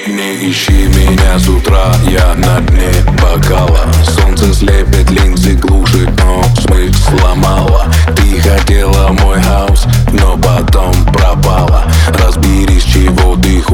Не ищи меня с утра, я на дне бокала. Солнце слепит, линзы глушит, но смысл сломала. Ты хотела мой хаус, но потом пропала. Разберись, чего ты